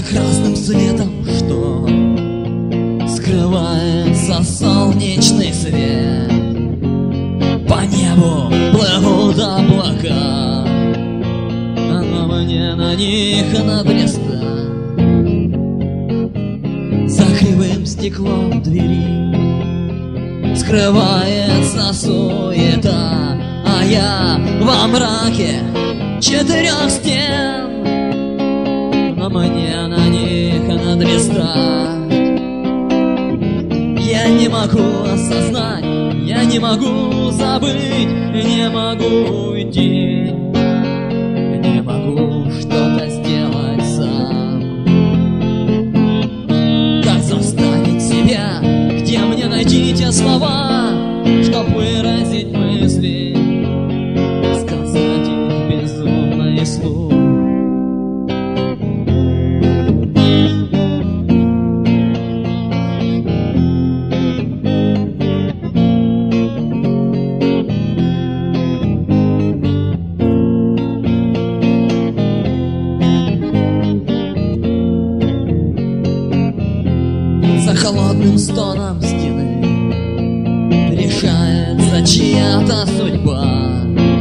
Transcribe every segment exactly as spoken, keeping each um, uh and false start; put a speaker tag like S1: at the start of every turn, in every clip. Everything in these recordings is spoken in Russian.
S1: красным светом, что скрывается солнечный свет. По небу плывут облака, но мне на них надрестать. За кривым стеклом двери скрывается суета, а я во мраке четырех стен, но мне на них надрестать. Я не могу осознать, я не могу забыть, не могу уйти, не могу что-то сделать сам. Как заставить себя, где мне найти те слова, чтоб выразить мысли, сказать их безумно и вслух. За холодным стоном стены решается чья-то судьба,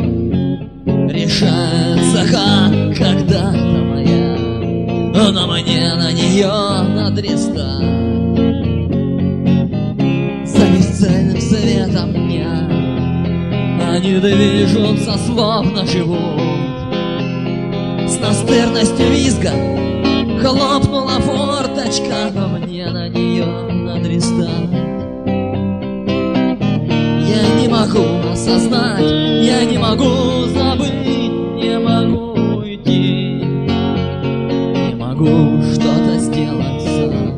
S1: решается как когда-то моя, но мне на нее надрестать. За бесцельным светом дня они движутся, словно живут. С настырностью визга хлопнула форточка, но мне на нее надрестать. Я не могу осознать, я не могу забыть, не могу уйти, не могу что-то сделать сам.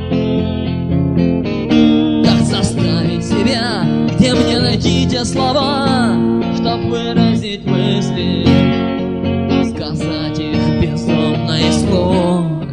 S1: Как заставить себя, где мне найти те слова, чтоб выразить мысли, сказать их безумно и вслух.